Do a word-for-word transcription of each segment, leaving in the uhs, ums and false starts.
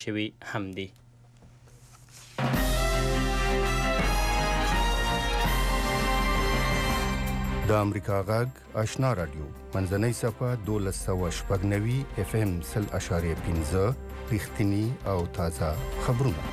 شوي هم دي. د امریکا غږ آشنا رادیو منځنۍ صفه دولس سوه شپږ نوي اف ام سل اشاریه پنځه رښتینی او تازه خبرونه.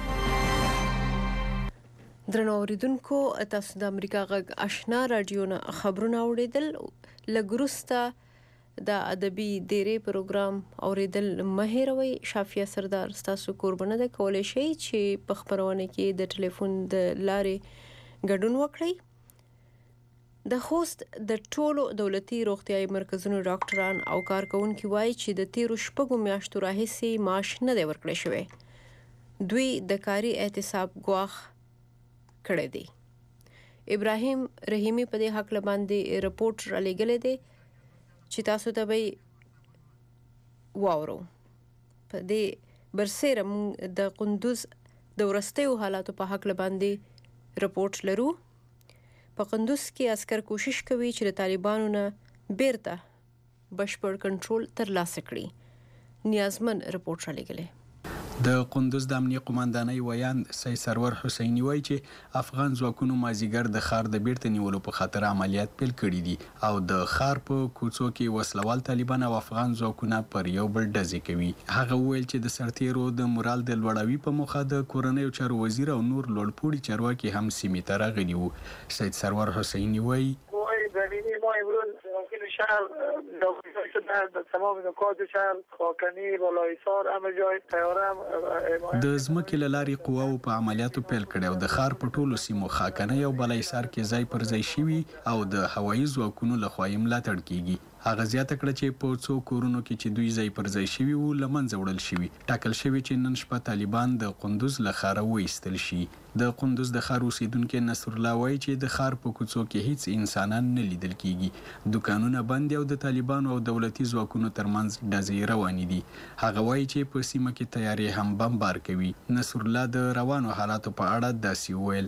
درنو اوریدونکو تاسو د امریکا غږ آشنا رادیو نه خبرونه اوریدل. لګروستا د ادبي ډیری پروګرام اوریدل مهیروي. شافیا سردار تاسو قربانه ده کولای شي چې په خبرونه کې د ټلیفون د لارې ګډون وکړئ. د خوست د ټولو دولتي روغتیايي مرکزونو ډاکټران او کارکونکو وایي چې د تیرو شپږو میاشتو راهیسې معاش نه دی ورکړی شوی. دوی د کاري احتساب ګواښ کړی دی. ابراهیم رحیمی په دې حق باندې رپورټ را لېږلی دی چې تاسو ته به واورو. په دې برسېره موږ د قندوز د وروستیو حالاتو په حق باندې رپورټ لرو. په قندوز کې عسكر کوشش کوي چې د طالبانو نه بیرته بشپړ کنټرول ترلاسه کړي. نیازمن رپورټ را لېږلی. د قندوز د امنیه قوماندانۍ ویاند سید سرور حسیني وایي چې افغان ځواکونو مازیګر د ښار د بیرته نیولو په خاطر عملیات پیل کړي دي او د ښار په کوڅو کې وسلوال طالبان او افغان ځواکونه پر یو بل ډزې کوي. هغه وویل چې د سرتیرو د مورال د لوړاوي په موخه د کورنیو چارو وزیر او نور لوړپوړي چارواکي هم سیمې ته راغلي وو. سید سرور حسیني وایي شهر در تمام نقاط شهر خاکنی بالایسار همه جای تیاره هم د ځمکې له لارې قواو په عملیاتو پیل کړي او د ښار په ټولو سیمو خاکنی او بالایسار کې ځای پر ځای شوي او د هوایي ځواکونو لخوا یې ملاتړ کیږي. هغه زیاته کړه چې په څو کورونو کې چې دوی ځای پر ځای شوي وو له منځه وړل شوي. ټاکل شوي چې نن شپه طالبان د قندوز له ښاره وایستل شي. د قندوز د ښار اوسیدونکي نصر الله وایي چې د ښار په کوڅو کې هیڅ انسانان نه لیدل کیږي. دکانونه بند او د طالبانو او دولتي ځواکونو ترمنځ ډزې روانې دي. هغه وایي چې په سیمه کې تیارې هم بمبار کوي. نصر الله د روانو حالاتو په اړه داسې وویل.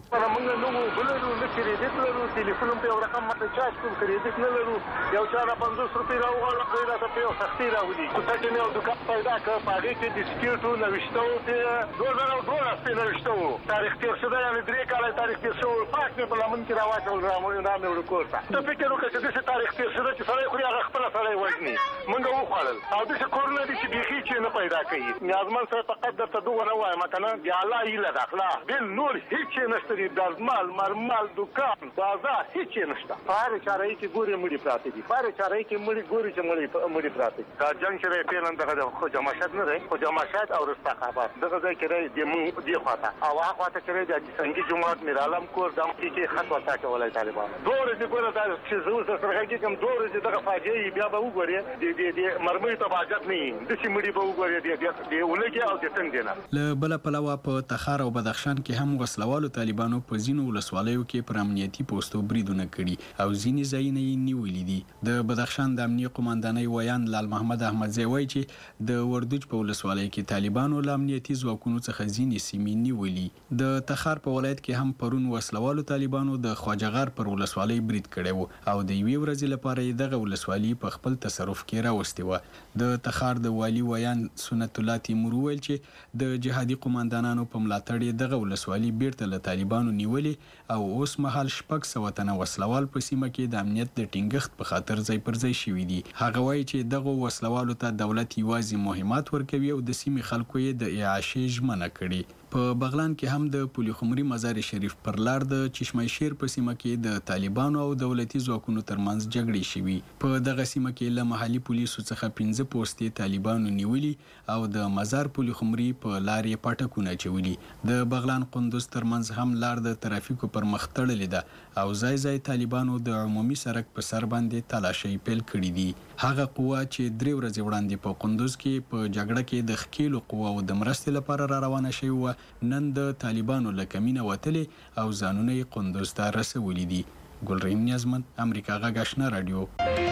ټلیفون په یو رقم ماته چارج کوم کریډټ نه لرو. یو چا را پنځوس روپۍ راوغواړه خو یې راته په یو سختي راولي. کوڅه کې مې یو دوکان پیدا کړ په هغې کې د سکیټو نوشته وو چې دوه زره دولس پرې نوشته وو. تاریخ تېر شوی یعنې درې کاله تاریخ تېر شوی. پاک مې په لمن کې راواچول را مې وړو کور ته. ته فکر وکړه چې داسې تاریخ تېر شوی چې سړی خوري هغه خپله سړی وژني. موږ وخوړل او داسې کورونه دي چې بیخي چې نه پیدا کوي. نیازمن صاحب فقط درته دغه نه وایم که نه د الله هیله ده خلا بل نور هېڅ شی نشته دي. دازمال مرمال دوکان بازار هیڅ شی نشته. په هرې چارهیي کې ګورې مړي پراته دي. په هرې چارهیي کې مړي ګورې چې مړي مړي پراته دي. دا جنګ چې دی فعلا دغه د خواجه مشهد نه دی. خواجه مشهد او رستاقاباد دغه ځای کې دی د موږ دې خواته او هغه خواته چې دی د حاجي جومات میرعالم کور دغه کې خط ورته اچولی طالبان. دوه ورځې ګوره دا چې زه اوس سره غږېږم دوه ورځې دغه فاجعه بیا به وګورې د مرمیو ته به حاجت نه وي. داسې مړي به وګورې د اولګې او د تندې نه. له بله پلوه په تخار او بدخشان کې هم وسلوالو طالبانو په ځینو ولسوالیو کې پر امنیتي پوستو بریدونه کړي او ځینې ځایونه یې نیولي دي. د بدخشان د امنیه قوماندانۍ ویاند لال محمد احمدزی وایي چې د وردوج په ولسوالۍ کې طالبانو له امنیتي ځواکونو څخه ځینې سیمې نیولي. د تخار په ولایت کې هم پرون وسلوالو طالبانو د خواجهغار پر ولسوالۍ برید کړی و او د یوې ورځې لپاره یې دغه ولسوالي په خپل تصرف کې راوستې وه. د تخار د والي ویاند سنت الله تیمور وویل چې د جهادي قوماندانانو په ملاتړ یې دغه ولسوالي بیرته له طالبانو نیولې او اوس مهال شپږ سوه تنه وسلوال په سیمه کې د امنیت د ټینګښت په خاطر ځای پر ځای شوي دي. هغه وایي چې دغه وسلوالو ته دولت یوازې مهمات ورکوي او د سیمې خلکو یې د اعاشې ژمنه کړي. په بغلان کې هم د پولي خمري مزار شریف پر لار د چشمه شیر په سیمه کې د طالبانو او دولتي ځواکونو ترمنځ جګړې شوي. په دغه سیمه کې له محلي پولیسو څخه پنځه پوستې طالبانو نیولي او د مزار پولي خمري په لار یې پاټکونه اچولي. د بغلان قندوز ترمنځ هم لار د ترافیکو پر مخ تړلې ده او ځای ځای طالبانو د عمومي سړک په سر باندې تلاشۍ پیل کړي دي. هغه قوه چې درې ورځې وړاندې په قندوز کې په جګړه کې د ښکېلو قواو د مرستې لپاره را روانه شوې وه نن د طالبانو له کمینه وتلې او ځانونه یې قندوز ته رسولي دي. ګلرحیم نیازمن، امریکا غږ آشنا رادیو.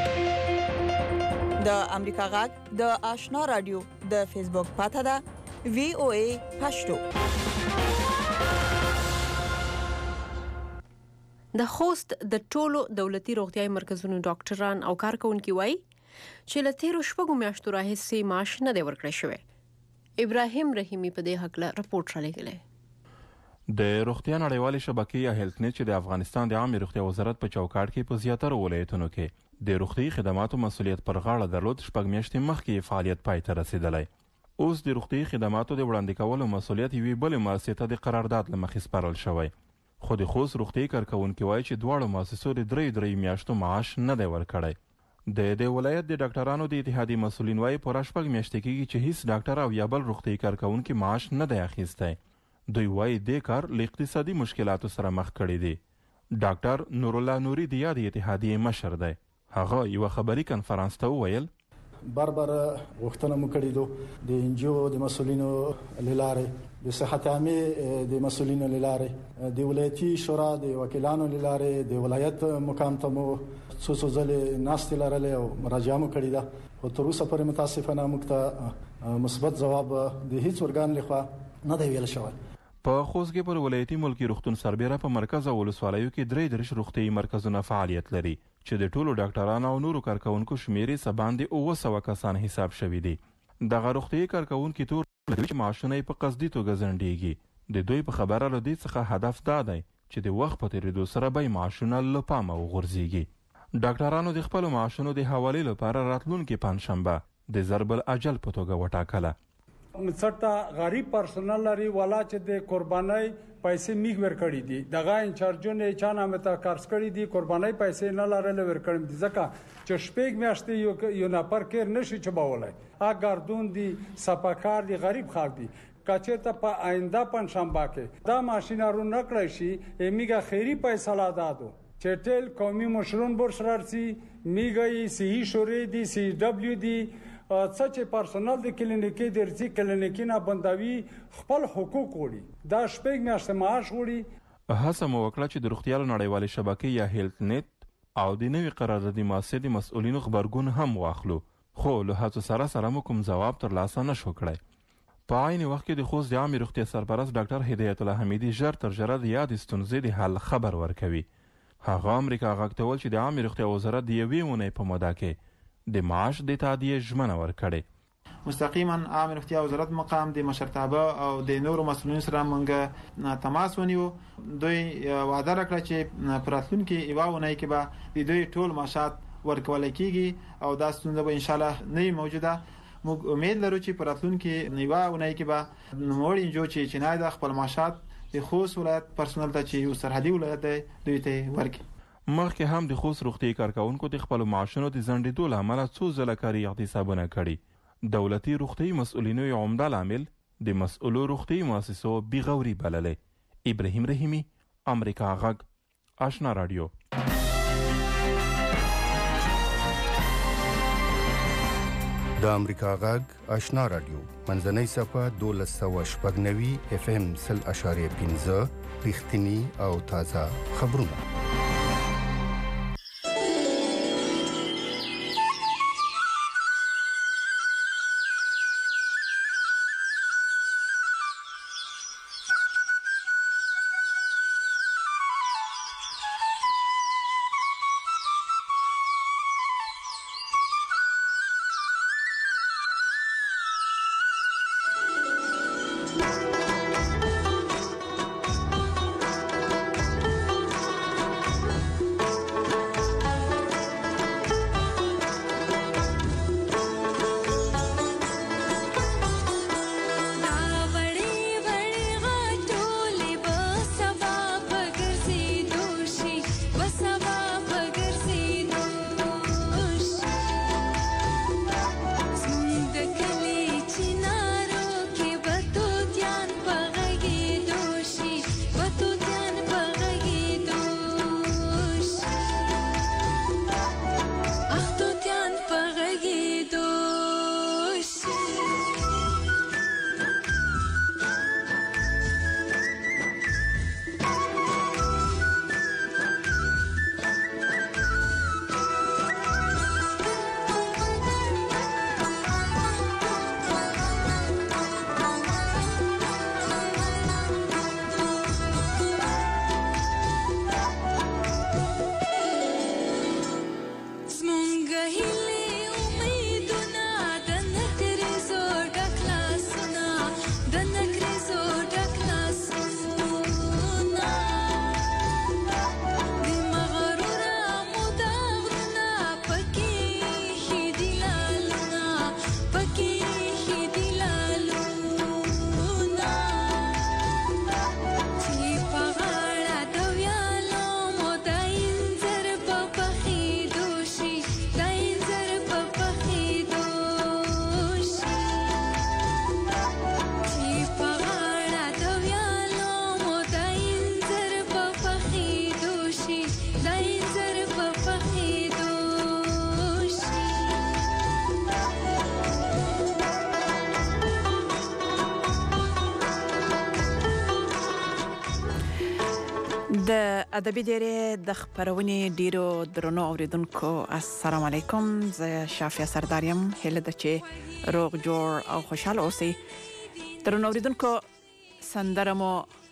د امریکا غږ د آشنا رادیو د فیسبوک پاته ده وی او ای پښتو. د خوست د ټولو دولتي روغتیايي مرکزونو ډاکټران او کارکونکو وایي چې له تیرو شپږو میاشتو راهیسې معاش نه دی ورکړی شوی. ابراهیم رحیمی په دې حق له رپورټ را لګلې. د روغتیا نړیوالې شبکې یا هیلث نت چې د افغانستان د عامه روغتیا وزارت په چوکاټ کې په زیاتره ولایتونو کې د روغتي خدماتو مسولیت پر غاړه درلود، شپږ میاشتې مخکې فعالیت پای ته رسیدلی. اوس د روغتي خدماتو د وړاندې کولو مسولیت یوې بلې مؤسسې ته د قرارداد له مخې سپارل شوی. خو د خوست روغتي کارکوونکي وایي چې دواړو مؤسسو د درې درې میاشتو معاش نه دی ورکړی. د دې ولایت د ډاکټرانو د اتحادیې مسؤلین وایي پوره شپږ میاشتې کېږي چې هیڅ ډاکټر او یا بل روغتي کارکوونکي معاش نه دی اخیستی. دوی وایي دې کار له اقتصادي مشکلاتو سره مخ کړی دی. ډاکټر نورالله نوري د یادې اتحادیې مشر دی. هغه یوه خبري کنفرانس ته وویل بار بار غوښتنه مو کړې ده د انجیو د مسؤلینو له لارې، د صحت عامه د مسؤلینو له لارې، د ولایتي شورا د وکیلانو له لارې، د ولایت مقام ته مو څو څو ځلې ناستې لرلې او مراجعه مو کړې ده، خو تر اوسه پورې متاسفانه موږ ته مثبت ځواب د هیڅ ارګان لخوا نه دی ویل شوی. په خوست کې پر ولایتي ملکی روغتون سربیره په مرکز او ولسوالیو کې درې درش روغتي مرکزونه فعالیت لري چې د ټولو ډاکټرانو او نورو کارکونکو شمیرې څه باندې اوه سوه کسان حساب شوي دي. دغه روغتي کارکونکي تور لري چې معاشونه یې په قصدي توګه ځنډېږي. د دوی په خبره له دې څخه هدف دا دی چې د وخت په تېرېدو سره به یې معاشونه له پامه وغورځېږي. ډاکټرانو د خپلو معاشونو د حوالې لپاره راتلونکې پنجشنبه د ضرب الاجل په توګه وټاکله. څټه غریب پرسونل لري ولا چې د قربانۍ پیسې میغ ورکړي دي، دغه انچارجونه چا نامه ته کارس کړي دي، قربانۍ پیسې نه لرل ورکړم دي، ځکه چې شپږ میاشتې یو یو نفر کې نشي چباولای. اګردون دي سپاکار دي غریب خلک دي، کچېرته په آینده پنځشنبه کې دا ماشینارو نکړی شي میګه خیری پیسې لا دادو چې ټول قومي مشرون بورس رارسي میګه سی شوري دي سی دبليو دي څه چې پرسونل د کلینیکي د رزي کلینیکي نه بندوي خپل حقوق وړي، دا شپږ میاشتې معاش وړي. هڅه مو وکړه چې د روغتیا نړیوالې شبکې یا هیلث نت او د نوي قراردادي مؤسسې د مسؤلینو خبرګون هم واخلو، خو له هڅو سره سره مو کوم ځواب ترلاسه نه شو کړی. په عین وخت کې د خوست د عامې روغتیا سرپرست ډاکټر هدایت الله حمیدي ژر تر ژره د یادې ستونزې د حل خبر ورکوي. هغه امریکا غږ ته وویل چې د عامې روغتیا وزارت د یوې اونۍ په موده کې د معاش د تادیې ژمنه ورکړې. مستقیما عامه روغتیا وزارت مقام د مشرتابه او د نورو مسؤلینو سره موږ تماس ونیو. دوی وعده راکړه چې په راتلونکي یوه اونۍ کې به د دوی ټول معاشات ورکول کیږي او دا ستونزه به ان شاء الله نه موجوده. موږ امید لرو چې په راتلونکي یوه اونۍ کې به نوموړي انجو چې چینای د خپل معاشات د خوست ولایت پرسونل ته چې یو سرحدي ولایت دی دوی ته ورکړي. مخکې هم د خوست روغتي کارکوونکو د خپلو معاشونو د ځنډېدو له امله څو ځله کاري اغتیصابونه کړي. دولتي روغتي مسؤلینو یې عمده لامل د مسؤلو روغتي مؤسسو بېغوري بللی. ابراهیم رحیمي، امریکا غږ، آشنا راډیو. د امریکا غږ آشنا راډیو منځنۍ صفحه دولس سوه شپږ نوي اف ام سل اشاریه پنځه رښتیني او تازه خبرونه. د ادبي ډیرې د خبرونې ډیرو درنو اوریدونکو السلام علیکم. زه شافیا سرداریم. هله د چې روغ جوړ او خوشاله اوسئ. درنو اوریدونکو سندره مو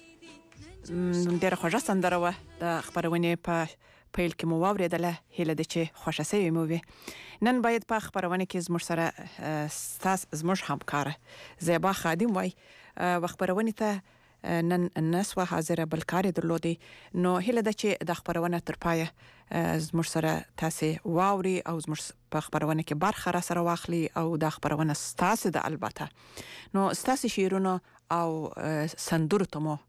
ډیره خوږه سندره و د خبرونې په پیل کې مو واوریدله. هله د چې خوښه سوي مو وي. نن باید په خبرونه کې زموږ سره ستاس زموږ همکار زیبا خادم وای و خبرونه ته نن نسوه حاضره بلکاري درلودي. نو هله د چې د خبرونه تر پایه زموږ سره تاسو واوري او زموږ په خبرونه کې برخه را سره واخلي او د خبرونه ستاسو د البته نو ستاسو شیرونه او سندرو ته مو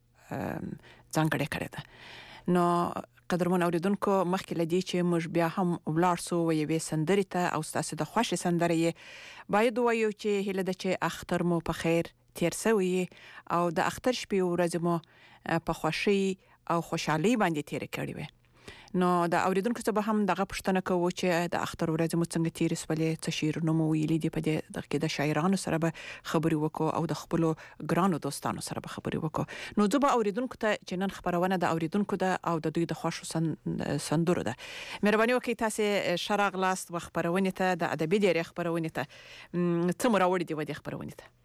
ځانګړې کړې ده. نو قدرمن اوریدونکو مخکې لدی چې موږ بیا هم ولاړ سو ویوي سندرې ته او ستاسو د خوښ سندرې باید وایو چې هله د چې اختر مو په خیر تیر سوی او د اختر شپې ورځ مو په خوشي او خوشحالي باندې تیر کړی وي. نو د اوریدونکو څخه هم دغه پوښتنه کوو چې د اختر ورځ مو څنګه تیر سولې، څه شعرونه مو ویلي دي په دې د کې د شاعرانو سره به خبرې وکړو او د خپل ګرانو دوستانو سره به خبرې وکړو. نو زه به اوریدونکو ته چې نن خبرونه د اوریدونکو ده او د دوی د خوښو سن... سندرو ده. مهرباني وکړئ تاسو شرغ لاست و خبرونه ته د ادبي ډیرې خبرونه ته څه مو راوړي دی و د خبرونه ته.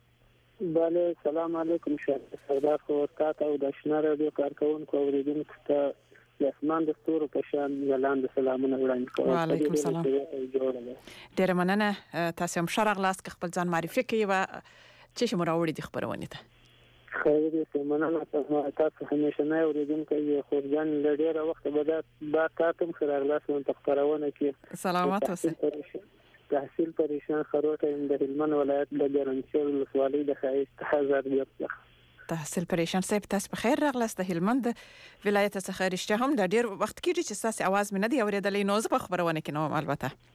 بله سلام علیکم. سردار خو تاسو او د آشنا رادیو کارکونکو اوریدونکو ته د اسمان د ستورو په شان لاندې سلامونه وړاندې کوم. وعلیکم السلام. ډیره مننه. تاسو هم شرغ لاست خپل ځان معرفي کړئ و چې شمو راوړي د خبرونه ته. خیر دې مننه. تاسو همیشه نه اوریدونکو یې خورجان لډیره وخت به دا تاسو هم شرغ لاست په خبرونه کې سلامات اوسئ. تحصیل پریشان خروټه د هلمند ولایت د ګرنچل ولسوالۍ د خایست هزار بیت تحصیل پریشان صاحب تاسو په خیر راغلاست د هلمند ولایت څخه. رښتیا هم د ډیر وخت کېږي چې تاسو आवाज مې نه دی اورېدلې. نو زه په خبرونه کې نو البته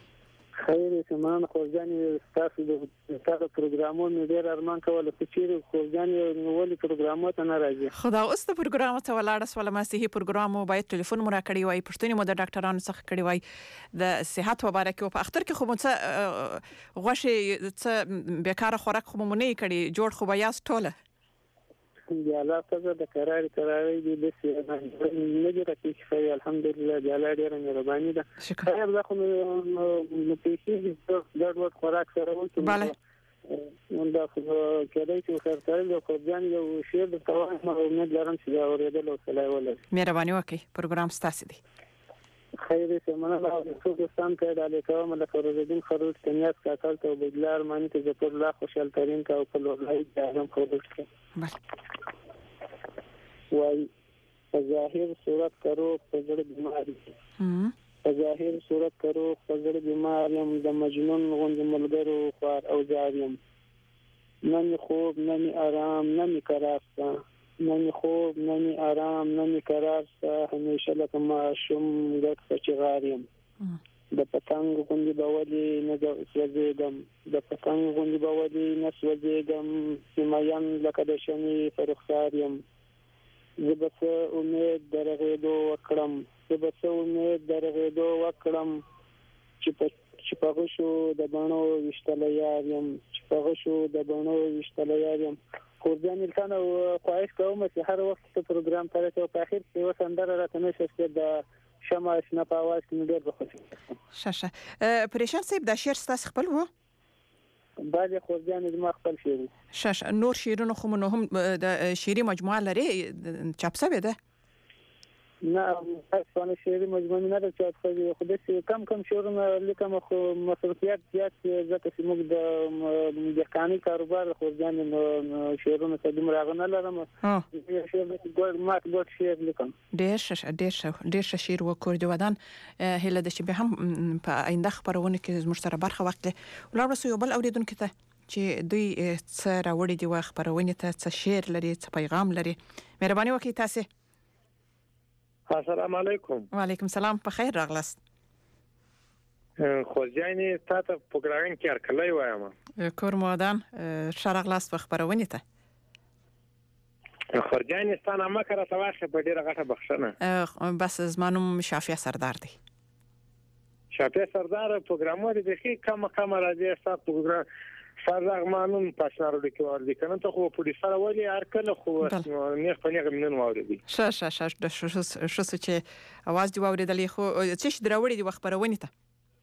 خیر سمان خورجان تاسو د تاسو پروګرامونو ډیر ارمان کول چې چیرې خورجان یو ولې پروګرامو ته نه راځي. خدا اوس د پروګرام ته ولاړ سول ما صحیح پروګرام باید ټلیفون مو را کړی وای پښتوني مو د ډاکټرانو څخه کړی وای د صحت مبارک او په اختر کې خو مو څه غوښه څه بیکاره خوراک خو مو نه کړی جوړ خو بیا ټوله یا الله تعالی د قرار قرار دې د سي نه دي راځي چې الحمدلله د الله ډیر مهرباني ده. خیر ده خو نو پیسې د ډېر خوراک سره وته bale نو دا خو کېدای چې خرڅول او خورجان یو شی د توان امید لرم چې دا اورېدل او سلای ولر. مهرباني وکړئ پروګرام ستاسو دی. خیر دې مننه. او څو ستان کې د الیکوم د خروجین خروج کنيات کاکل ته بدلار مانی ته ذکر الله خوشحال ترين کا او په لوړای ځم خروج کړ. وای ظاهر صورت کرو پزړ بیماری ظاهر صورت کرو پزړ بیماریم د مجنون غوند ملګرو خوار او جاریم نن خوب نن آرام نن قرار نن خوب نن آرام نن قرار همیشه لکه معشوم غټ فچغاریم د پتنګ غوندي باولي نه سوځېدم د پتنګ غوندي باولي نه سوځېدم سیمایان لکه د شمې فرخاریم زبس امید درغېدو وکړم زبس امید درغېدو وکړم چې په چې په غشو د بڼو وشتل یاریم چې په غشو د بڼو وشتل یاریم. خورجان الکان او خواهش کوم چې هر وخت په پروګرام سره ته په اخر کې وسندره راته نشي چې د شمع شنه په आवाज کې ډېر بخښه. شاشه پریشان صاحب د شعر ستاسو خپل وو؟ باندې خورجان زما خپل شعر. شاشه نور شعرونه خو نو هم د شعري مجموعه لري چاپ شوی ده؟ نه تاسو شعري مجموعه نه ده چاپ شوی خو د کم کم شعرونه لیکم خو مصرفيات زیات ځکه چې موږ د ځکاني کاروبار خورجان شعرونه ته دومره غنه لرم. ها شعر ګور مات ګور شعر لیکم. ډېر ش ډېر ش ډېر ش شعر وکړ دی ودان هله د چې به هم په آینده خبرونه کې زموږ سره برخه وخت ولر سو یو بل اوریدونکو ته چې دوی څه راوړي دی واخ خبرونه ته څه شعر لري څه پیغام لري. مهرباني وکړئ تاسو. السلام علیکم. وعلیکم السلام. په خیر راغلاست. خورجانی تاسو پروګرام کې ارکلای وایم. کور مودان شرغلاست په خبرونه ته. خورجانی ستانه مکه را تواخه په ډیره غټه بخښنه. بس زمانم شافیا سردار دی. شافیا سردار پروګرامونه د خې کم کم راځي تاسو پروګرام فرغمانون پښنارو د کې ور دي کنه ته خو په سره ولي هر کله خو نه خپل غمنن واوري ش ش ش د شو شو چې اواز دی واوریدلې خو چې دراوړي دی خبرونه ته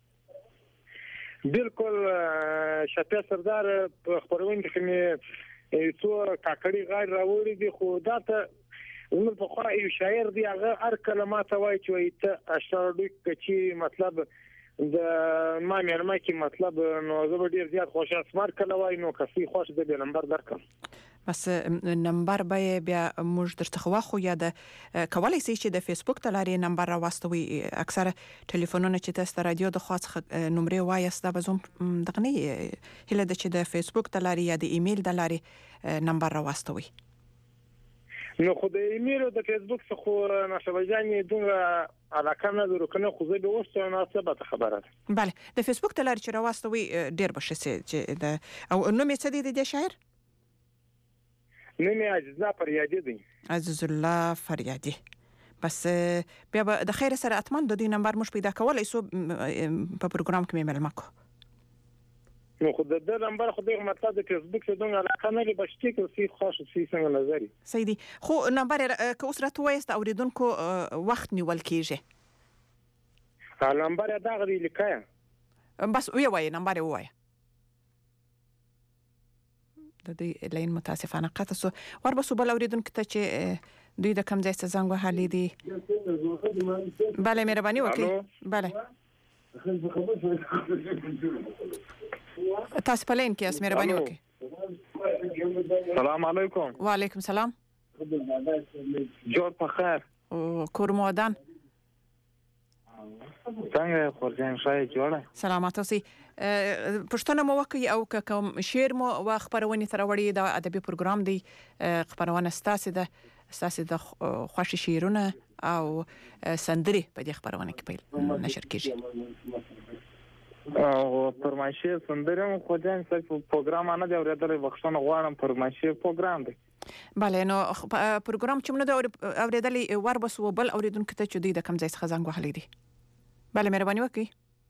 بالکل شپه سردار په خبرونه کې مې څو کاکړي غیر راوړي دي خو دا ته نو په خو یو شاعر دی هغه هر کلمات وایي چې ته اشعار دوی چې مطلب د ما مېرمه کې مطلب نو زه ډیر زیات خوشاله سمار کله وای نو کسي خوش د نمبر درکم بس نمبر به بیا موږ درته خو خو یا د کولای شي چې د فیسبوک ته لاري نمبر راوستوي اکثره ټلیفونونه چې تاسو رادیو د خاص نمبر وایست د بزوم دغنی هله د چې د فیسبوک ته لاري یا د ایمیل د لاري نمبر راوستوي نو خو د ایمیل او د فیسبوک څخه نشوجانې دوه علاقه نه درو کنه خو زه به وسته نه ثبت خبره بله د فیسبوک ته لار چې راوستوي ډیر بشه چې د او نو مې څه دی د شاعر نه مې عزیزا فریادي دی عزیز الله فریادي بس بیا د خیر سره اتمن د دې نمبر مش پیدا کولای سو په پروګرام کې مې ملمکو نو خو د دې نمبر خو د مطلب د فیسبوک څخه دغه علاقه نه لري بشتي کې سی خوش سی څنګه نظر سیدی خو نمبر که اوس راته وایست اوریدونکو وخت نیول کیږي ا نمبر دا غوړي لیکه بس وی وای نمبر وای د دې لین متاسفانه قطع سو ور بسو بل اوریدونکو ته چې دوی د کم ځای څخه زنګ وهالي دي bale مهرباني وکړئ bale تاسو په لین کې اس مهرباني وکړئ سلام علیکم وعلیکم سلام جوړ په خیر او کور مودان څنګه خورجان شای جوړه سلامات اوسئ پښتنه مو وکي او کوم شعر مو و خبرونه تر وړي د ادبي پروګرام دی خبرونه ستاسو د ستاسو د خوښ شعرونه او سندري په دې خبرونه کې پیل نشر کیږي او پرمایشه سندري مو خو ځان څه پروګرام نه دی اورېدل وختونه غواړم پرمایشه پروګرام دی bale نو پروګرام چې موږ د اورېدلې ور بس وبل اوریدونکو ته چې دوی د کم ځای څخه زنګ وهلې دي bale مهرباني وکړئ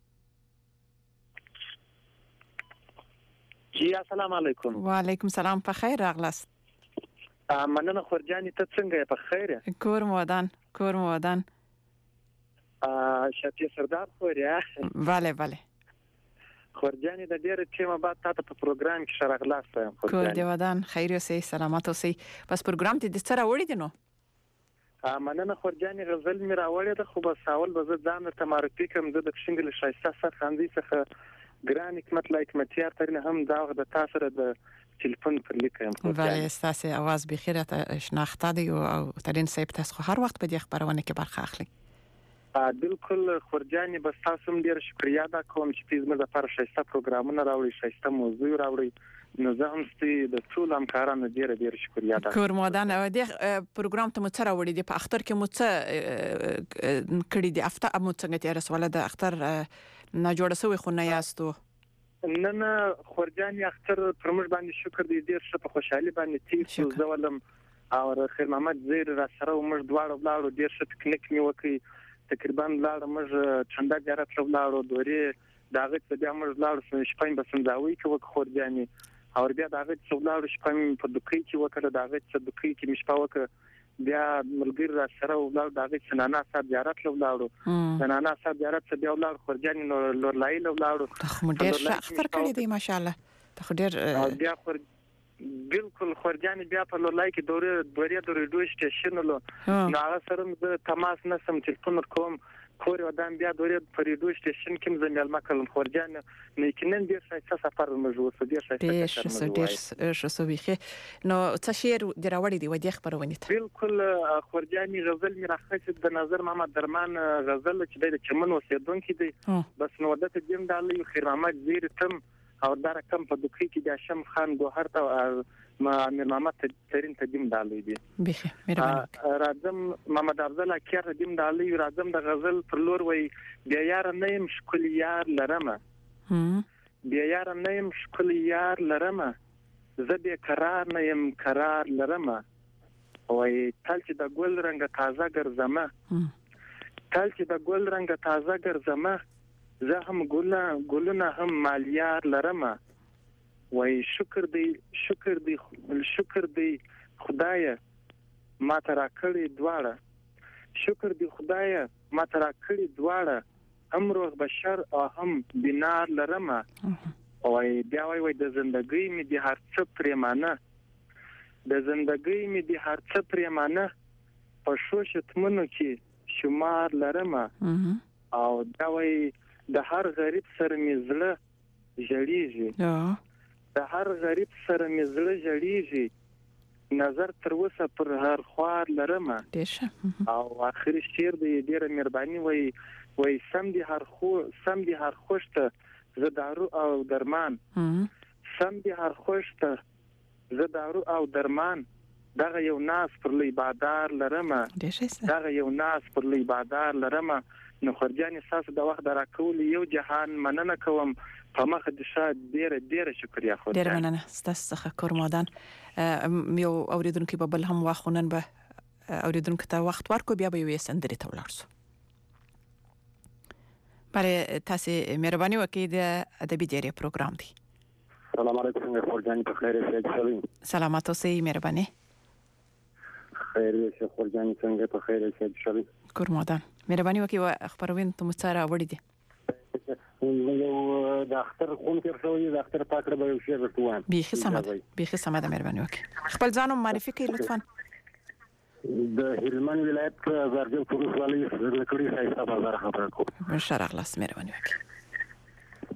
جی السلام علیکم وعلیکم سلام په خیر راغلاست مننه خورجانی ته څنګه په خیر کور مودان کور مودان ا شپه سردار خوریا bale bale خورجانی د ډېر ټیمه بعد تاسو په پروګرام کې شرغلاست یم کور دی ودان خیر اوسئ سلامات اوسئ بس پروګرام ته د سره وړي دي نو ا مننه خورجانی غزل می راوړی د خو بس اول به زه ځان ته معرفي کوم د شنګل شایسته سره خاندي څخه ګران حکمت لایک متیار ترنه هم دا د تاسو سره د ټلیفون پر لیکم بله ستاسو आवाज به خیره ته شناخته دی او ترين صاحب تاسو هر وخت په دې خبرونه کې برخه اخلي بالکل خورجانی بس تاسو هم ډیر شکریا دا کوم چې تاسو د لپاره شایسته پروګرامونه راوړي شایسته موضوع راوړي نو زه هم ستاسو د ټول همکارانو ډیر ډیر شکریا دا کور مودان او د پروګرام ته متره وړي د په اختر کې مت کړي دي افته مو څنګه تیر رسوله د اختر نه جوړ شوی خو نه یاستو نه نه خورجانی اختر پر موږ باندې شکر دې ډیر ښه په خوشحالي باندې تیسو زولم او خیر محمد زیر را سره موږ دواړو بلاړو ډیر ښه پکنیک می وکړي تقریبا لاړ موږ چنده زیارت لاړو دوري داغه څه بیا موږ لاړو شپږ بسنداوي کې وک خورجانی او بیا داغه څه لاړو شپږ په دکې کې وکړه داغه څه دکې کې مشپا وکړه بیا ملګری را سره لاړ داغه څه نانا صاحب زیارت لاړو نانا صاحب زیارت څه بیا لاړ خورجانی نو لور لای لاړو ته ډیر ښه اختر کړی دی ماشاءالله ته ډیر بیا خور بالکل خورجانی بیا په لور لای کې دوره دوره دوره دوه سټیشن له نو هغه سره د تماس نه سم ټلیفون کوم کور ودان بیا دوره په دوه سټیشن کې زميل مکلم خورجانی نه کینن ډیر څه سفر موجود ډیر څه ډیر ډیر څه سوبخه نو څه شعر دراوړی دی ودی خبرونه ته بالکل خورجانی غزل می راخص د نظر محمد درمان غزل چې د چمن اوسیدونکو دی بس نو د دې ډالې خیر محمد زیر تم او دا رقم په دکې کې د شم خان ګوهر ته ما امیر محمد ترين تدیم دالې دي بخي مهرباني راځم محمد افضل اکر تدیم دالې راځم د غزل پر لور وای بیا یار نه يم شکل یار لرمه بیا یار نه يم شکل یار لرمه زه به قرار نه يم قرار لرمه وای تل چې د ګل رنگ تازه ګرځمه تل چې د ګل رنگ تازه ګرځمه زه هم ګل ګلونه هم مالیار لرمه وای شکر دی شکر دی شکر دی خدایا ما ته راکړې دواړه شکر دی خدایا ما ته راکړې دواړه هم روح بشر او هم دینار لرمه وای بیا وای وای د زندګۍ مې د هر څه پریمانه د زندګۍ مې د هر څه پریمانه په شو شتمنو کې شمار لرمه او دا وای د هر غریب سره مې زړه ژړېږي د هر غریب سره مې زړه ژړېږي نظر تر اوسه پر هر خوار لرمه او اخري شعر دی ډیره مهرباني وای وای سم دی هر خو سم دی هر خوشته زه دارو او درمان سم دی هر خوشته زه دارو او درمان دغه یو ناس پر لوی بادار لرمه دغه یو ناس پر لوی بادار لرمه نو خرجان اساس د وخت راکول یو جهان مننه کوم په مخ د شاد ډیره ډیره شکریا خو ډیره مننه ستاسو څخه کورمادان یو اوریدونکو په بل هم واخونن به اوریدونکو ته وخت ورکو بیا به یو سندري ته ولاړ شو بله تاسو مهرباني وکړئ د ادبي ډیری پروګرام دی سلام علیکم خورجان په خیر اوسئ سلامات اوسئ مهرباني خیر اوسئ خورجان څنګه په خیر اوسئ کورمادان مهرباني وکړئ خبرونه ته مستاره وړي دي یو د اختر خون کې شوی د اختر پاکړه به یو شی ورتوان بیخي سمه بیخي سمه د مهرباني وکړئ خپل ځانو معرفي کړئ لطفا د هلمند ولایت زرجل پولیس والی لکړی سایسته بازار خبره کوم شرع خلاص مهرباني وکړئ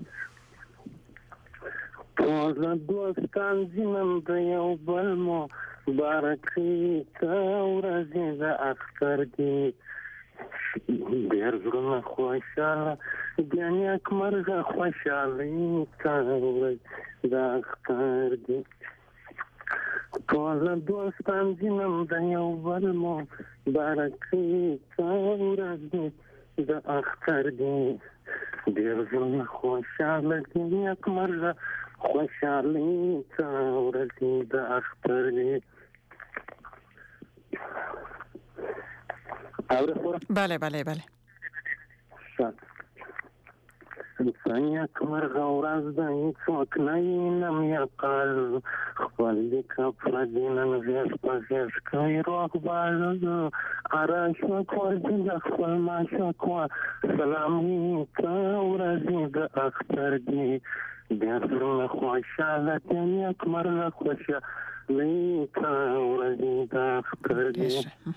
ټول دوستان زمم د یو بل مو بارکي تا ورځ د اختر دی ډېر زړه خوشاله ګانې اکمرغه خوشالي تا ورځ د اختر دی ټول دوستان زمم د یو بل مو بارکي تا ورځ د اختر دی ډېر زړه خوشاله ګانې اکمرغه خوشالي تا ورځ د اختر دی بله بله بله څنګه کمرغه ورځ د هیڅوک نه وینم یقال خپل د کفر دینن غیش په غیش کوي روغبال اراشو کوي د خپل ماشکوا سلامي تا ورځ د اختر دی ډېر زړه خوشاله دی کمرغه خوشاله تا ورځ د اختر دی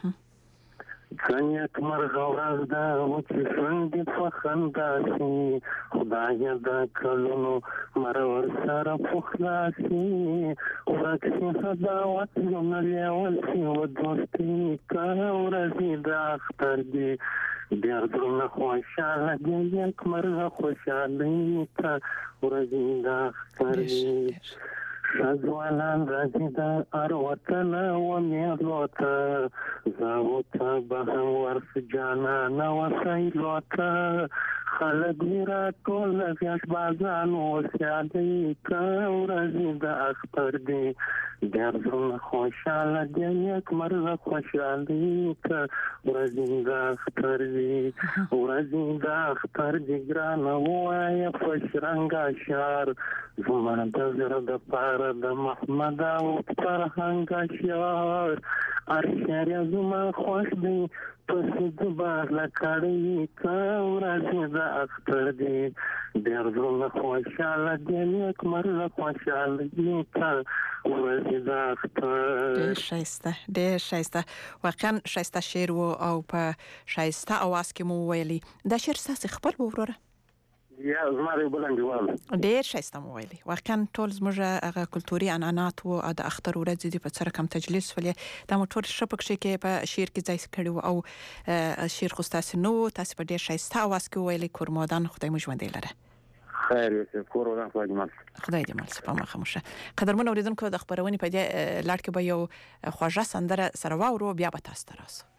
څنګه کمرغه ورځ ده چې څنګه په خندا شي خدای د کلونو مرور سره په خلاصي ورکه صداوت یو مليون سی و دوستي کا ورځ د اختر دی ډېر زړه خوشاله دی کمرغه خوشاله تا ورځ د اختر دی شزوالان راځي د اروتنه و میروته زاوته به ورس جانانه وسایلوته خلک میرا ټول فیاش بازان وسیادي کا ورځ د اختر دی ډېر زړه خوشاله دی کمرغه خوشاله تا ورځ د اختر دی ورځ د اختر دی ګرانه وایه پشرنګا شار زما د زړه د پاره د محمد او فرهنګ شعر ارشر زما خوش دی پس د بار لکړی کا ورځ د اختر دی ډېر زړه خوشاله دی کمرغه خوشاله دی تا ورځ د اختر ډېر ښایسته ډېر ښایسته واقعا ښایسته شعر و او په ښایسته اواز کې مو ویلي دا شعر ستاسو خپل و وروره یا زما د بلندوال ډېر ښایسته مو ویلي واقعا ټول زموږ هغه کلتوري عنعنات او د اختر ورځ دی په سره کم تجلیس ولې دا موټر شپک شي کې په شعر کې ځای کړو او شعر خو تاسو نو تاسو په ډېر ښایسته اواز کې ویلي کورمادان خدای مو ژوندې لره خیر اوسه کورونه خدای خدای دې مل سپما خموشه قدرمن اوریدونکو د خبرونه په دې لاړ کې به یو خوږه سندره سره واورو بیا به تاسو ته راسو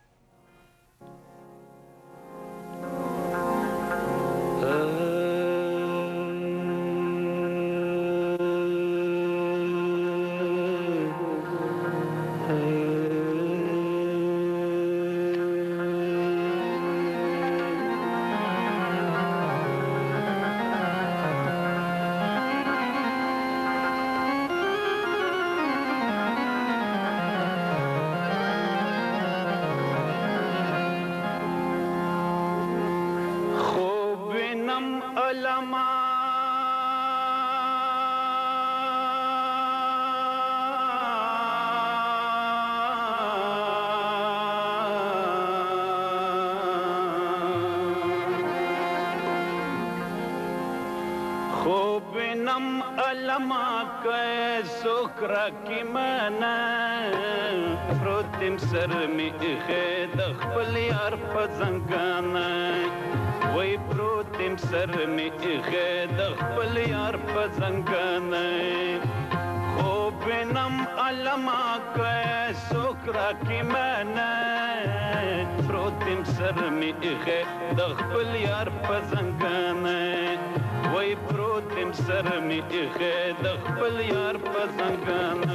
خوب نم علما که سکرا کی منا پروتم سر می خید خپل یار پزنګانا وای پروتم سر می خید خپل یار پزنګانا خوب نم علما که سکرا کی منا پروتم سر می خید خپل یار پزنګانا وای پروتم سر می خید خپل یار پزنګانا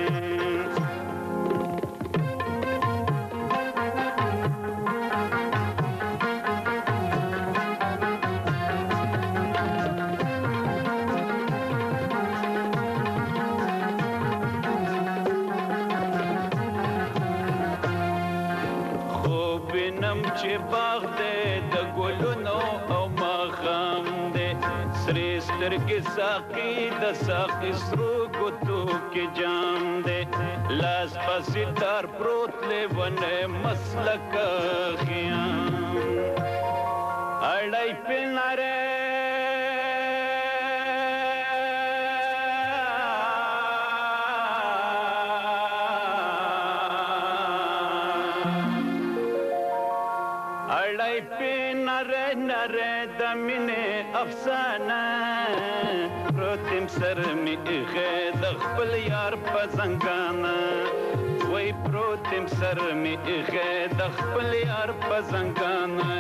خوب نم چې باغ دې د ګلونو او ماخام دې سری سترګې ساقي د ساقي سرو ګوتو کې جام دې لاس پسې تار پروت لیونه مسلک خیام اړای پناره اړای پناره نره د مینې افسانه پروتم سر می خید خپل یار پزنګانا وای پروتم سر می خید خپل یار پزنګانا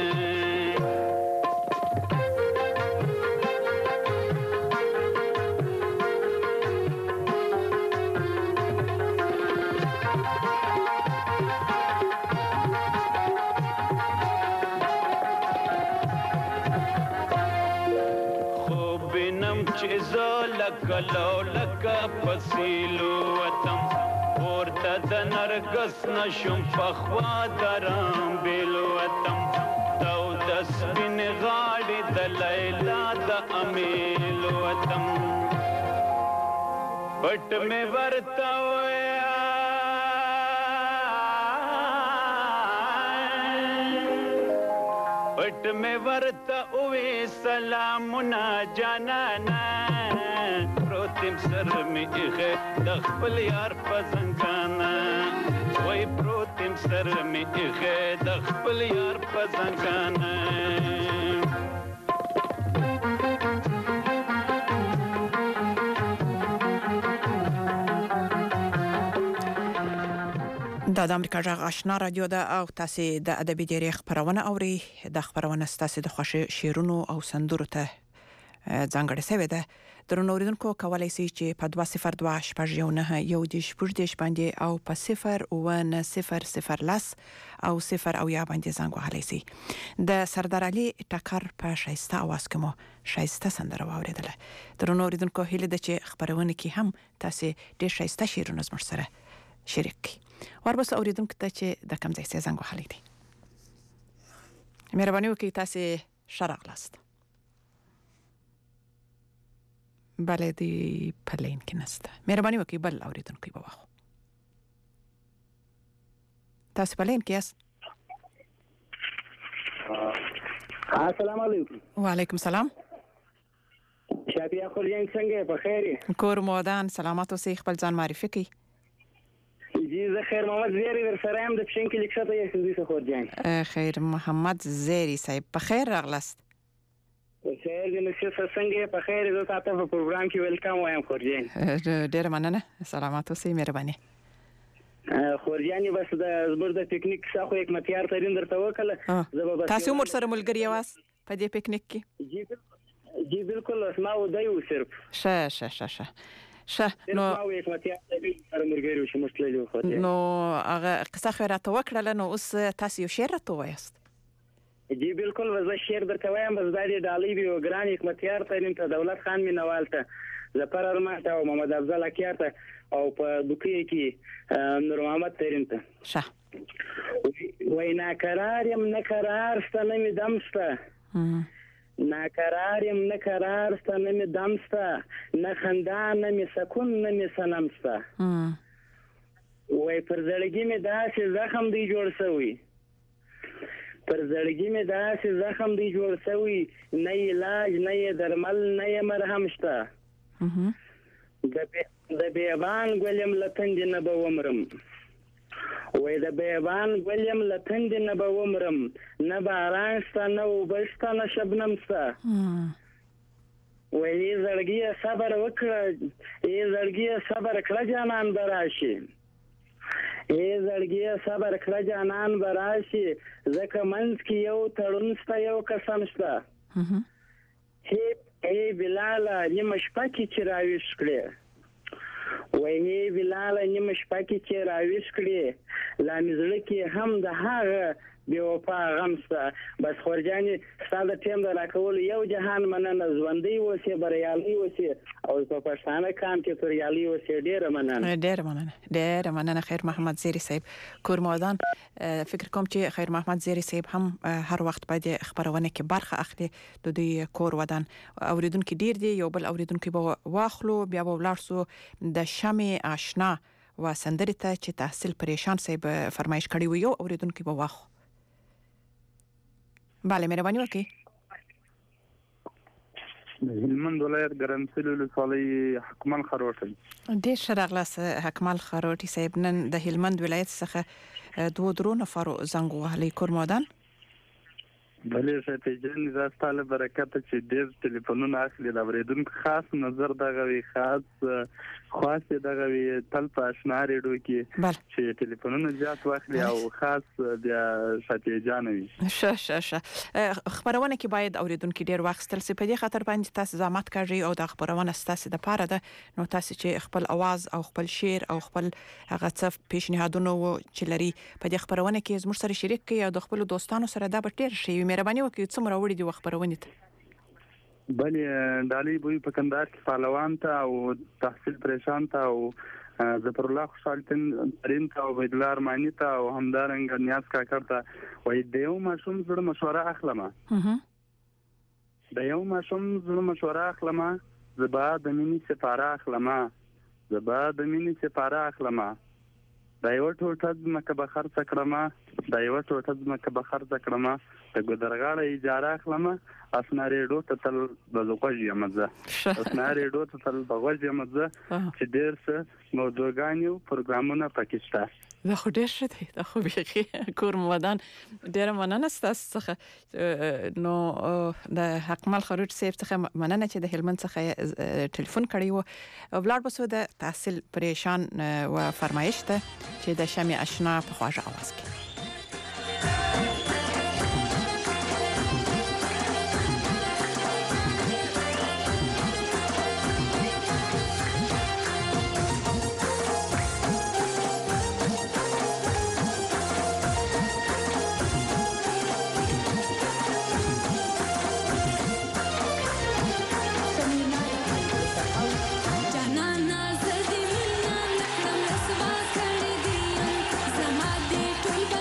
چې زاله کلو لکه پسیلو وطم ورته د نرګس نشم پخوا درام بیلو وطم تو د سپین غاړې د لیلا د امیل وطم پټ مې ورته ویا پټ مې ورته وې سلامونه جانانا پروتم سر می خید د خپل یار پزنګانا وای پروتم سر می خید د خپل یار پزنګانا دا د امریکا جغ آشنا رادیو ده او تاسو د ادبي ډیری خبرونه اوري د خبرونه تاسو د خوښ شیرونو او سندرو ته ځانګړې سوي ده درنو اوریدونکو کولای شئ چې په دوه صفر دوه شپږ یو نه یو د شپږ د باندې او په صفر او نه صفر صفر لاس او صفر او یا باندې زنګ وهلی شئ د سردار علي ټکر په شایسته اواز کې مو شایسته سندره واوریدله درنو اوریدونکو هیله ده چې خبرونه کې هم تاسو ډیر شایسته شیرونه زموږ سره شریک وربس اوریدونکو ته چې د کم ځای څخه زنګ وهلی دي مهرباني وکړئ تاسو شرق لاست بله دی پلین کې نسته مهرباني وکړئ بل اوریدونکو به واخو تاسو پلین کې یاست السلام علیکم وعلیکم السلام شافیا خورجان څنګه په خیر کور مودان سلامات اوسئ خپل ځان معرفي کړئ جی زه خیر محمد زیری در سره هم د پښین کې لیکته یې سندې خورجان خیر محمد زیری صاحب په خیر راغلاست خیر دې نو څنګه په خیر زه تاسو په پروګرام کې ویلکم وایم خورجان ډیر مننه سلامات اوسئ مهرباني خورجان بس د زبر د پکنیک څخه یک متیار ترين درته وکړه تاسو مور سره ملګری واس په دې پکنیک کې جی جی بالکل اسماء ودایو صرف شه شه شه شه شه نو نو هغه قصه خو راته وکړه نو اوس تاسو یو شعر راته وایست جی بالکل وزه شعر درته وایم بس دا دی ډالۍ وی ګران حکمتیار ترين ته دولت خان مینوال ته زفر ارمان ته او محمد افضل اکیار ته او په دوکې کې نور محمد ترين ته شه وای ناقرار يم ناقرار ستنه می دمسته ناقرار يم ناقرار ستنه می دمسته نه خندا نه می سکون نه می سنمسته وای پر زړګي می داسې زخم دی جوړ شوی پر زړګي مې داسې زخم دی جوړ شوی، نه علاج نه درمل نه مرهم شته. د بیابان ګلیم له تندې نه به ومرم، وای د بیابان ګلیم له تندې نه به ومرم، نه باران شته نه اوبه شته نه شبنم شته. وای ای زړګیه صبر وکړه، ای زړګیه صبر کړه جانان به راشي، ای زړګیه صبر کړه جانان به راشي، ځکه منځ کې یو تړون شته یو قسم شته. ای بلاله نیمه شپه کې چې راویښ کړې، وای ای بلاله نیمه شپه کې چې راویښ کړې، لا مې زړه کې هم د هغه بې وفا غم شته. بس خورجانې ستا د ټیم د راکولو یو جهان مننه، ژوندی اوسې بریالي اوسې او په پښتانه کام کې توریالي اوسې. ډېره مننه ډېره مننه ډېره مننه خیر محمد زیری صاحب کورمودان. فکر کوم چې خیر محمد زیری صاحب هم هر وخت باید خبرونه کې برخه اخلي د دې کور ودان. اوریدونکو ډیر دی، یو بل اوریدونکو به واخلو بیا به ولاړ سو د شمع آشنا و سندرې ته چې تحصیل پریشان صاحب فرمایش کړی و. یو اوریدونکو به واخلو. بله مهرباني وکړئ. هلمند ولایت ګرمسیر ولسوالۍ حکمل خروټي. ډېر ښه راغلاست حکمل خروټي صاحب. نن د هلمند ولایت څخه دوه درو نفرو زنګ وهلی کورمودان. بلې شته جن زاستاله برکت چې ډېر ټلیفونونه اخلي. د اوریدونکو خاص نظر دغه وی خاص خاص دغه وی تل په آشنا ریډیو کې چې ټلیفونونه زیات واخلي او خاص د شته جانوي. شه شه شه خبرونه کې باید اوریدونکو ډېر وخت تل په دې خاطر باندې تاسو زحمت کوي او د خبرونه ستاسو د پاره ده، نو تاسو چې خپل आवाज او خپل شعر او خپل هغه څه پیشنهادونه چې لري په دې خبرونه کې زموږ سره شریک کړئ او د خپل دوستانو سره دا به ډېر شي. مهرباني وکړئ څومره وړي دی خبرونه ته. بلې ډالۍ بوی په کندهار کې پهلوان ته او تحصیل پریشان ته او ظفر الله خوشالتن ترين ته او بدلار مانی ته او همدارنګ نیاز کاکر ته وای د یو ماشوم زړه مشوره اخلمه د یو ماشوم زړه مشوره اخلمه زبا د مینې سفاره اخلمه زبا د مینې سفاره اخلمه دا یو ټوټه ځمکه به خرڅ کړمه دا یو ټوټه ځمکه به خرڅ کړمه د ګودرغاړه اجاره اخلمه اسنارې ډو ته تل بزوقږی مزه اسنارې ډو ته تل بغوږی مزه چې ډېر څه موضوعګانیو پروګرامونه پاکستان دا خو ډېر ښه دی. دا خو بیخي کورمودان ډېره مننه ستاسو څخه. نو د حکمل خروټ صاحب څخه مننه چې د هلمند څخه ټلیفون کړی و. ولاړ بسو د تحصیل پریشان و فرمایش ته چې د شمع آشنا په خواږه आवाज کې. ټول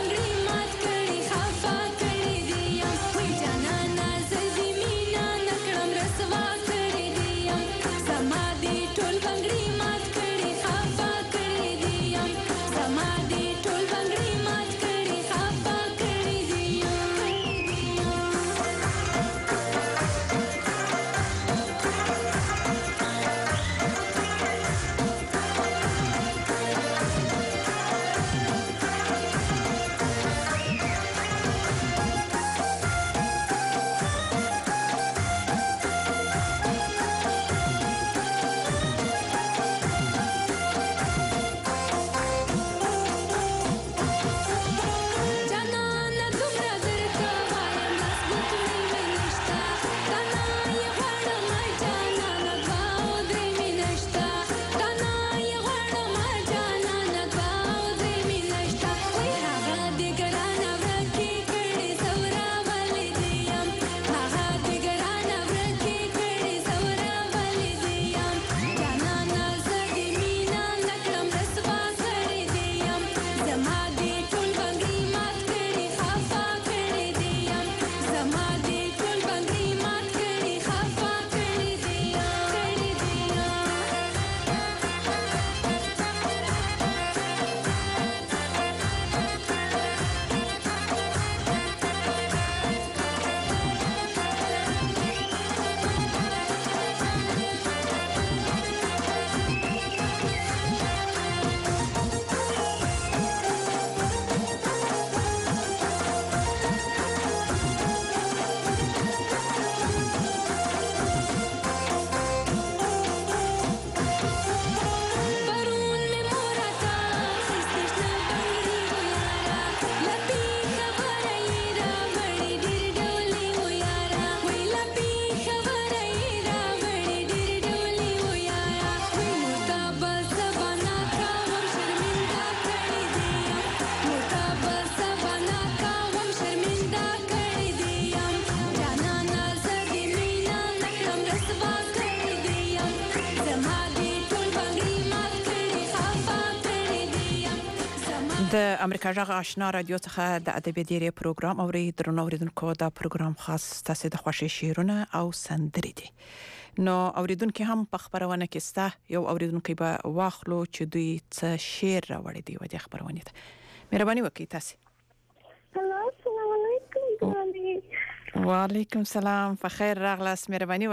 د امریکا جغ آشنا رادیو څخه د ادبي دیری پروګرام اوري درنو اوریدونکو دا پروګرام خاص تاسو د خوښي شعرونه او سندري دي نو اوریدونکو هم په خبرونه کې ستا یو اوریدونکو به واخلو چې دوی څه شعر راوړي دی و د خبرونه ته مهرباني وکړئ تاسو السلام علیکم ګرانی وعلیکم السلام فخیر راغلاس مهرباني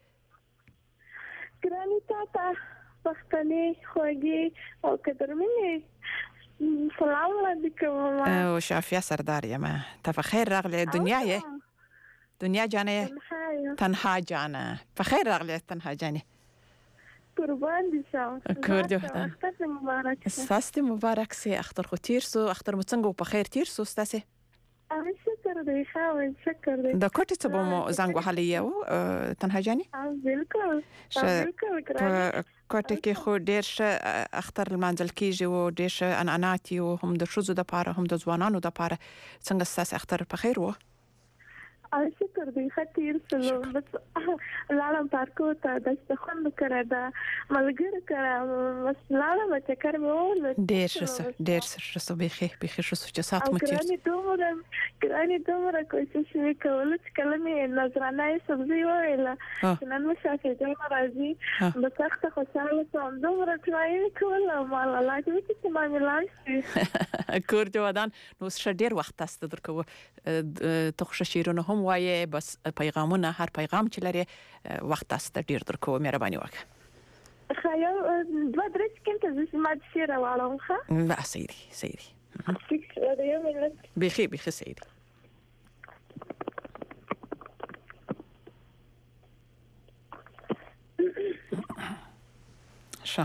وکړئ ګرانی تاسو پښتنې خوږی او قدرمنې سلام علیکم او شافیا سردار یم ته فخیر راغلی دنیا یې دنیا جانې تنها جانه فخیر راغلی تنها جانې قربان دي شم کور دې وطن اختر مبارک ساست مبارک سي اختر خو تیر سو اختر مڅنګ په خیر تیر سو ستاسو اه شکر دی خو شکر دی د کوټې څه بمو زنګ وهلی یو تنها جانې اه بالکل بالکل ګرانه کوټه کې خو ډیر ش اختر المنزل کېږي او ډیر ش اناناتي او هم د شوزو د پاره هم د ځوانانو د پاره څنګه ستاسو اختر په خیر وو اه شکر دی خطیر سلو بس لاړم پارکو ته د څخون کړه دا ملګر کړه بس لاړم چې کار مې ول ډیر ش ډیر ش بخي بخي شو چې سات مو تیر ګرانی دومره ګرانی دومره کوشش وکول چې کلمه نظرانه سبزی ویلا نن مې شاکه دا راځي د تخت خوشاله سم دومره ټرای کول ما لا چې ما ملای کور دی ودان نو ش ډیر وخت است درکو ته خوش شیرونه هم وایي بس پیغامونه هر پیغام چې لري وخت است ډیر درکو مهرباني وکړه خیال دوه درې سکند زما ما شیر واړم ښه لا سيدي سيدي بخي بخي سيدي شا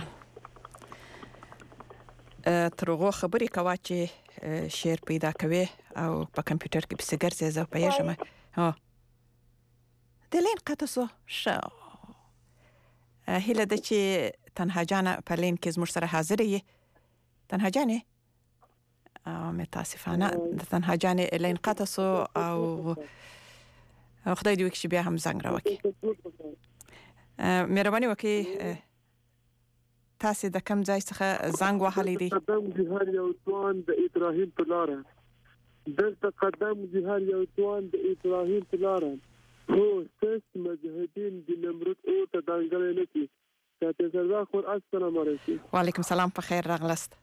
ترغو خبري کوا چې شعر پیدا کوي او په کمپیوټر کې په سګر زه په یژمه ها دلین قطسو شا هله د چې تنها جانه په لین کې زموږ سره حاضر یې تنها جانه او متاسفانه د تنها جانه لین قطسو او خدای دې وکړي بیا هم زنګ راوکي مهرباني وکړئ تاسو د کم ځای څخه زنګ وهلی دی قدم جهار یو توان د ابراهیم په لار دلته قدم جهار یو توان د ابراهیم په لار هو ست مجاهدین د نمرود او ته دنګل نه کی ته زړه خور السلام علیکم وعلیکم السلام په خیر راغلست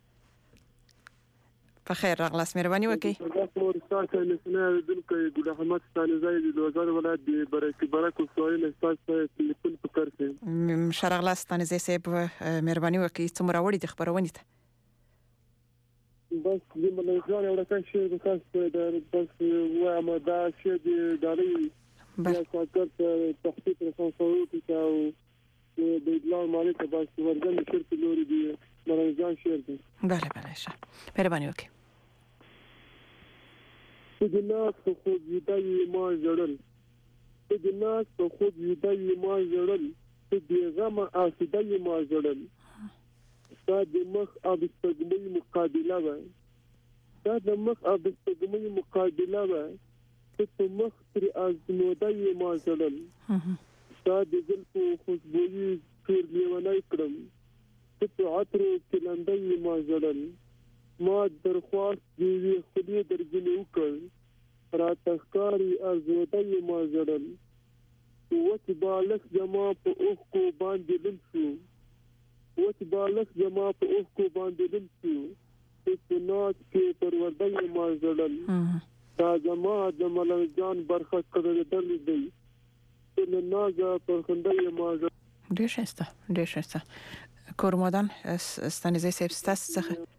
په خیر راغلست مهرباني وکړئ دا مور تاسو نه سنه د ګل احمد ثاني زاید د وزارت ولایت د برکت برکت سوال تاسو ټلیفون پکړ کړئ شرغلست ثاني زاید صاحب مهرباني وکړئ څومره وړي د خبرونه ته بس د ملګرو یو راکښ شي د تاسو د بس وایم دا شی د دالي بس تاسو تخطيط رسول صوتي او د اطلاع مالي ته بس ورغل شرط لوري دی مرزان شهر دی بله بله شه مهرباني وکړئ جنات خود یدای ما جړل جنات خود یدای ما جړل د غم اسیدای ما جړل د مخ او د سګمې مقابله و د مخ او د سګمې مقابله و ته مخ پر ازمودای ما جړل د زلفو خوشبوئی تیر لیونای کړم ته عطر کلندای ما جړل ما درخواست دی خدای درجنه وکړ را تخکاری ازودای ما جړل وڅ بالغ جما په اوخ کو باندې لمسو وڅ بالغ جما په اوخ کو باندې لمسو په ناز کې پروردای ما جړل دا جما د ملنګ جان برخه کړل درل دی په ناز پر خندای ما جړل ډېر ښه ډېر ښه کورمدان ستانیزه سیب ستاسو څخه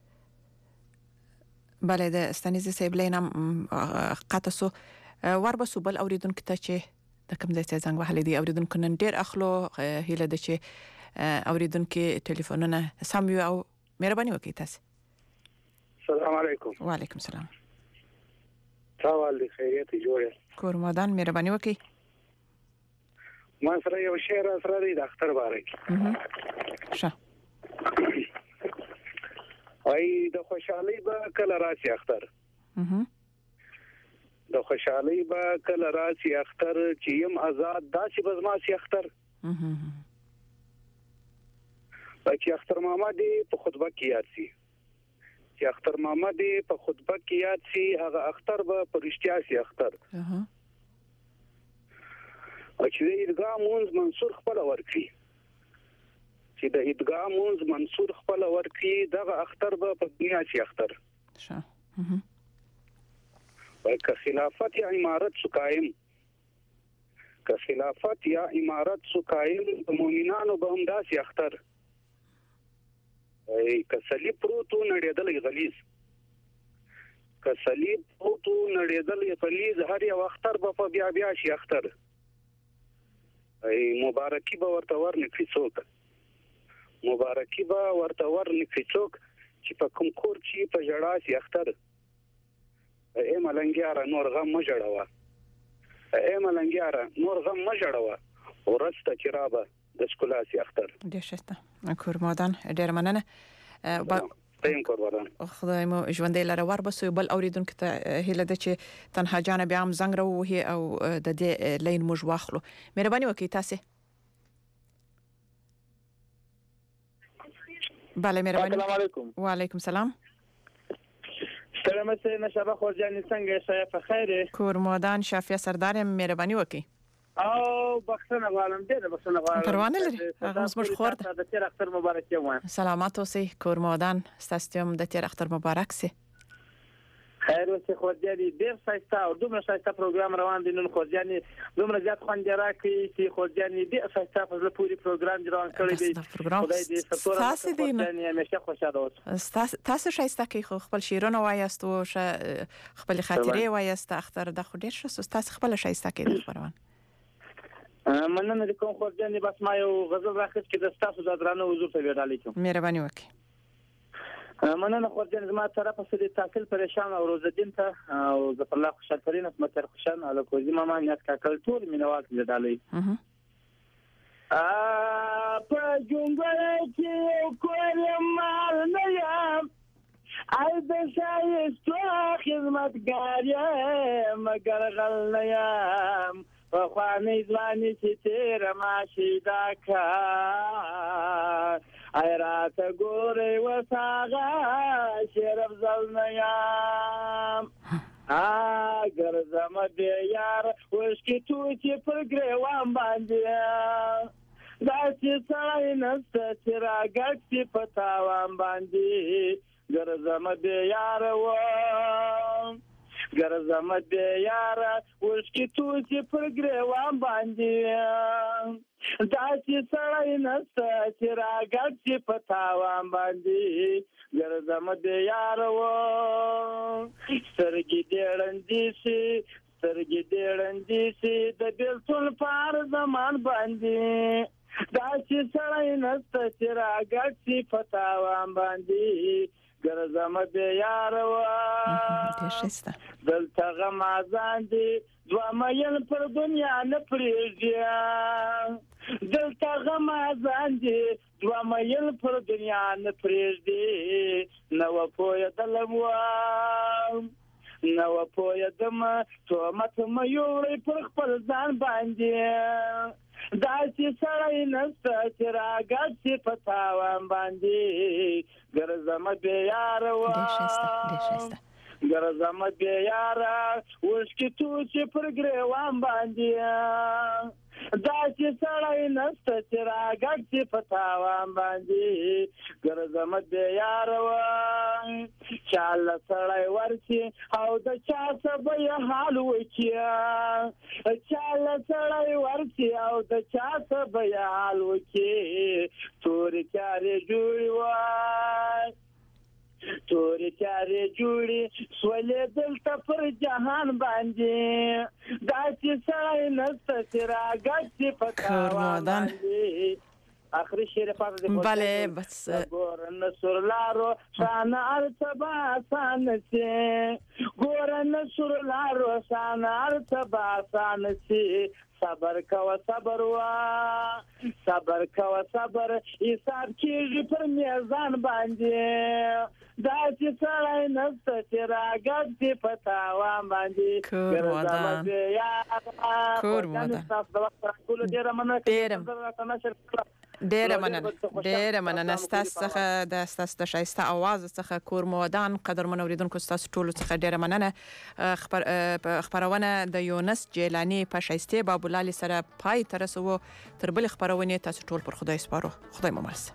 بله د ستانیزه سیب لینم قطسو وربسو بل اوریدونکو ته چې د کوم ځای څخه زنګ وهلی دی اوریدونکو نن ډېر اخلو هیله ده چې اوریدونکو ټلیفونونه سم وي او مهرباني وکړئ تاسو السلام علیکم وعلیکم السلام تاوال دی خیریت جوړه کورمدان مهرباني وکړئ ما سره یو شعر سره دی د اختر باره کې ښه وای د خوشحالي به کله راشي اختر د خوشحالي به کله راشي اختر چې يم آزاد داسې بزما سي اختر چې اختر ماما دی په خطبه کې یاد سي چې اختر محمد په خطبه کې یاد سي هغه اختر به پرشتیا سي اختر اها چې د عیدګاه مونږ منصور خپل ورکړي چې د عیدګاه مونږ منصور خپل ورکړي دغه اختر به په دنیا سي اختر شه اها که خلافت یا امارت سو قائم که خلافت یا امارت سو قائم د مؤمنانو به هم داسې اختر ای که صلیب پروتو نړیدل غلیظ که صلیب پروتو نړیدل غلیظ هر یو اختر به په بیا بیا شي اختر ای مبارکي به ورته ورنکړي څوک مبارکي به ورته ورنکړي څوک چې په کوم کور کې په جړا سي اختر اے ملنګیاره نور غم مجړوا اے ملنګیاره نور غم مجړوا ورسته چرابه د سکولاسي اختر ډیر شته کورمادان ډیر مننه تیم کورمادان خدای مو ژوندې لاره ور بسو بل اوریدونکو ته هیله ده چې تنها جان بیا هم زنګ راوهي او د دې لین موږ واخلو مهرباني وکړئ تاسو بله مهرباني السلام علیکم وعلیکم السلام سلام سه نشابه خورجانی څنګه شای په خیر کورمادان شافیا سردار مهرباني وکړئ او بخښنه غواړم ډېر بخښنه غواړم پروا نه لري هغه زموږ خور ده د تیر اختر مبارک یم سلامات اوسئ کورمادان ستاسو هم د تیر اختر مبارک سي خیر اوسئ خورجانی ډېر ښایسته او دومره ښایسته پروګرام روان دی نن خورجانی دومره زیات خوند راکړي چې خورجانی ډېر ښایسته په زړه پورې پروګرام روان کړی دی خدای دې ستوره خورجانی همیشه خوشاله اوسه تاسو ښایسته کې خپل شیرونه وایست او خپل خاطرې وایست اختر د خو ډېر ښه تاسو خپل ښایسته کې خبروان مننه د کوم خورجانی بس ما یو غزل راخښ کې د تاسو د درانه حضور ته ویل علیکم مهرباني وکړئ مننه خورجان زما طرفه سره تاکل پریشان او روز الدین ته او ظفر الله خوشحال فرین اسمت خوشحال او کوزي ماما نیت کا کلتور مینوال زدالي ا په جونګړې کې کول مال نه یم ای د شایستو خدمتګار یم مگر غل نه یم په خوانې ځواني چې تیر ماشي دا کار ای رات ګورې وساغه شرف زلنیام اگر زما دې یار وشکې تو چې پر ګریوان باندې دا چې سړی نسته چې راګټ چې پتاوان باندې ګر زما دې یار و ګر زما دې یار وشکې تو چې پر ګریوان باندې دا چې سړی نسته چې راګټ چې پتاوان باندې ګر زما دې یار و سترګې دې ړندې شي سترګې دې ړندې شي د بېلتون پار زمان باندې دا چې سړی نسته چې راګټ چې پتاوان باندې ګر زما دې یار و دلته غم ازان دي دوه مېن پر دنیا نه پریږدي دلته غم ازان دي دوه مېن پر دنیا نه پریږدي نو پوهه دلم و نو پوهه دم ته مت مې یوړې پر خپل ځان باندې دا چې سړی نسته چې راګټ چې پتاوان باندې ګر زما دې یار و ګر زما دې یار وشکې تو چې پر ګریوان باندې دا چې سړی نسته چې راګټ چې پتاوان باندې ګر زما دې یار و چاله سړی ورشي او د چا څه به یې حال وکړي چاله سړی ورشي او د چا څه به یې حال وکړي تورې چارې جوړې وای تورې چارې جوړې سولې دلته پر جهان باندې دا چې سړی نسته چې راګټ چې پتاوان باندې آخری شعر پاتې دی بله بس ګور نصر لارو شان ارتبا سان سي ګور نصر لارو شان ارتبا سان سي صبر کوا صبر وا صبر کوا صبر حساب کیږي پر میزان باندې دا چې سړی نسته چې راګټ چې پتاوان باندې کورمادان کورمادان ډېر مننه ډېر مننه ډېر مننه ستاسو څخه د ستاسو د شایسته आवाज څخه کور مودان قدرمن اوریدونکو ستاسو ټول څخه ډېر مننه. خبر خبرونه د یونس جیلانی په شایسته بابولالي سره پای تر رسو تر بل خبرونه تاسو ټول پر خدای سپارو. خدای مو مرسته.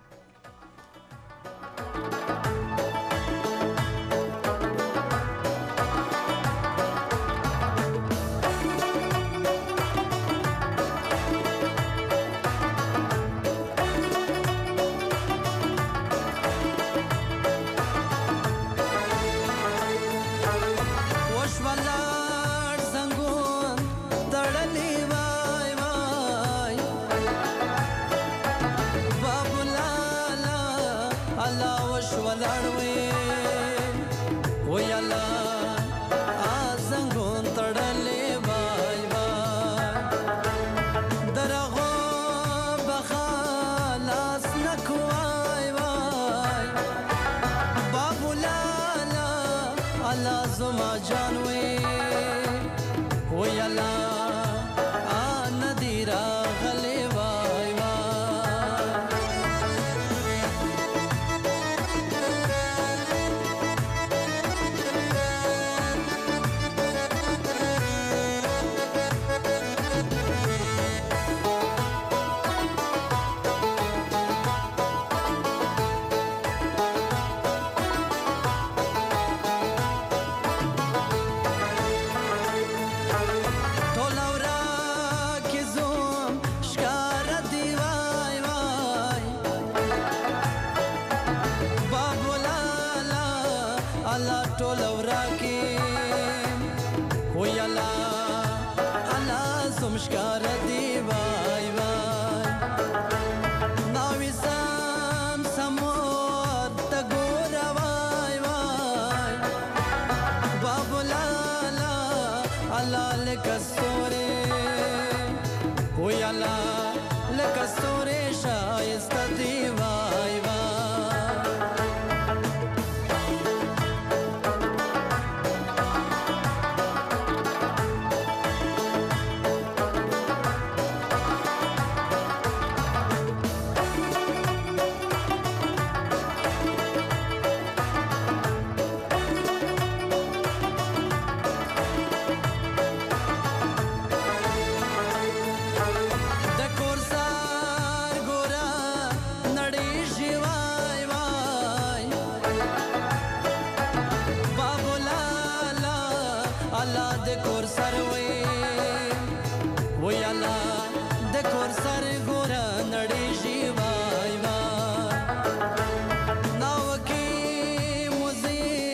Kastore, shayesta diva